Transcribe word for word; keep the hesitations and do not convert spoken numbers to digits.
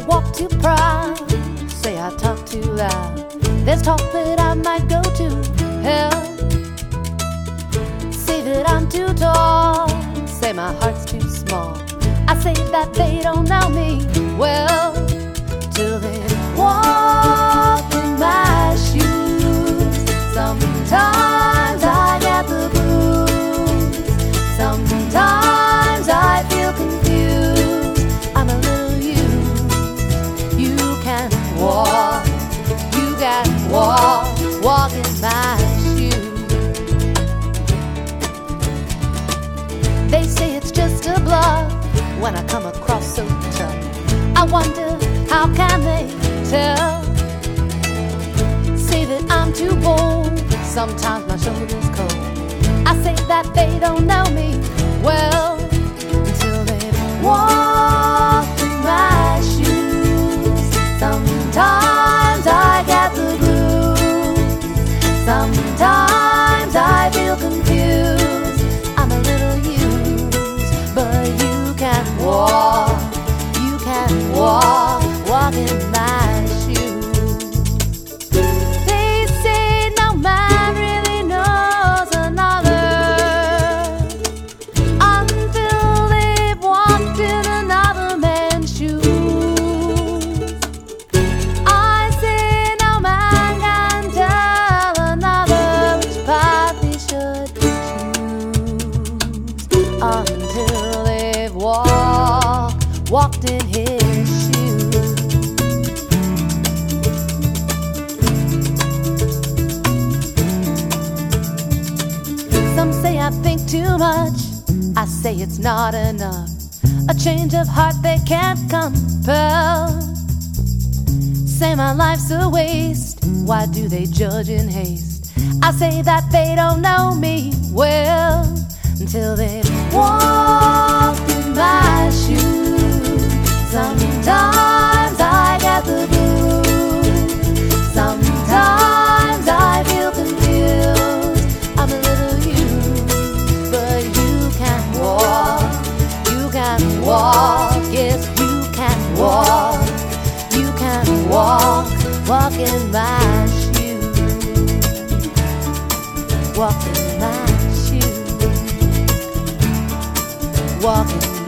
walk too proud, say I talk too loud. There's talk that I might go to hell, say that I'm too tall, say my heart's too small. I say that they don't know me well till they walk in my shoes. Sometimes I get the blues, sometimes I feel confused. I'm a little used. You can walk, you can walk, walk in my shoes. They say it's just a bluff when I come across so tough. I wonder, how can they tell? Say that I'm too bold, sometimes my shoulder's cold. I say that they don't know me well until they've walked in my shoes. Sometimes I get the blues, sometimes I feel confused. I'm a little used, but you can walk, you can walk, walk in my shoes. They say no man really knows another until they've walked in another man's shoes. I say no man can tell another which path he should choose until they've walked, walked in his shoes. Some say I think too much, I say it's not enough. A change of heart they can't compel. Say my life's a waste, why do they judge in haste? I say that they don't know me well until they've walked in my shoes. Sometimes I get the blues, sometimes I feel confused. I'm a little used, but you can walk, you can walk, yes you can walk, you can walk, walk in my shoes, walk in my shoes, walk in